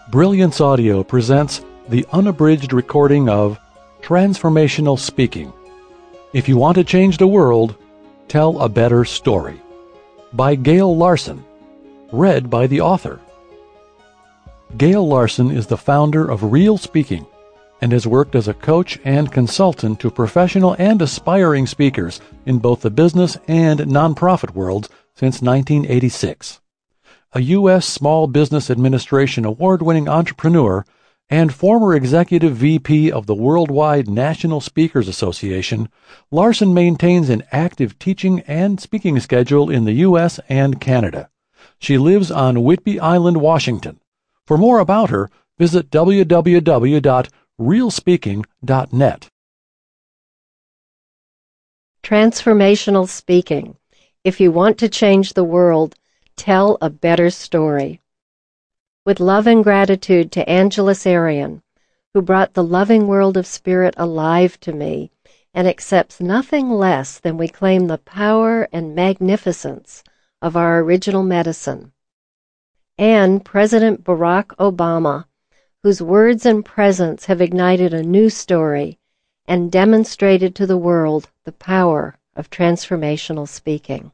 Brilliance Audio presents the unabridged recording of Transformational Speaking. If you want to change the world, tell a better story. By Gail Larson. Read by the author. Gail Larson is the founder of Real Speaking and has worked as a coach and consultant to professional and aspiring speakers in both the business and nonprofit worlds since 1986. A U.S. Small Business Administration award-winning entrepreneur and former executive VP of the Worldwide National Speakers Association, Larson maintains an active teaching and speaking schedule in the U.S. and Canada. She lives on Whidbey Island, Washington. For more about her, visit www.realspeaking.net. Transformational Speaking. If you want to change the world, tell a better story. With love and gratitude to Angelus Arian, who brought the loving world of spirit alive to me and accepts nothing less than we claim the power and magnificence of our original medicine. And President Barack Obama, whose words and presence have ignited a new story and demonstrated to the world the power of transformational speaking.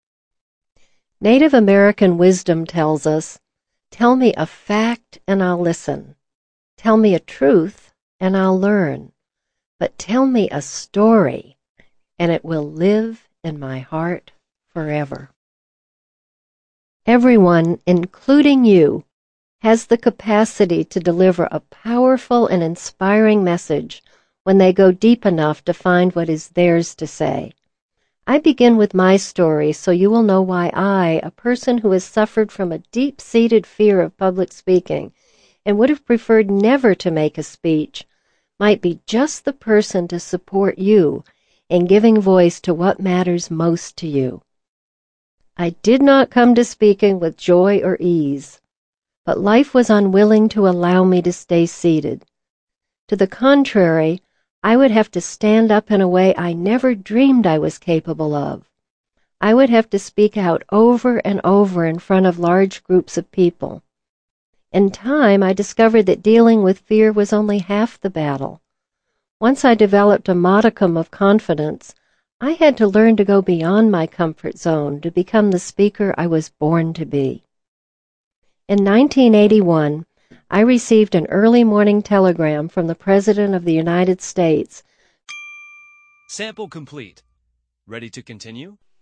Native American wisdom tells us, "Tell me a fact and I'll listen. Tell me a truth and I'll learn. But tell me a story and it will live in my heart forever." Everyone, including you, has the capacity to deliver a powerful and inspiring message when they go deep enough to find what is theirs to say. I begin with my story so you will know why I, a person who has suffered from a deep-seated fear of public speaking and would have preferred never to make a speech, might be just the person to support you in giving voice to what matters most to you. I did not come to speaking with joy or ease, but life was unwilling to allow me to stay seated. To the contrary, I would have to stand up in a way I never dreamed I was capable of. I would have to speak out over and over in front of large groups of people. In time, I discovered that dealing with fear was only half the battle. Once I developed a modicum of confidence, I had to learn to go beyond my comfort zone to become the speaker I was born to be. In 1981, I received an early morning telegram from the President of the United States. Sample complete. Ready to continue?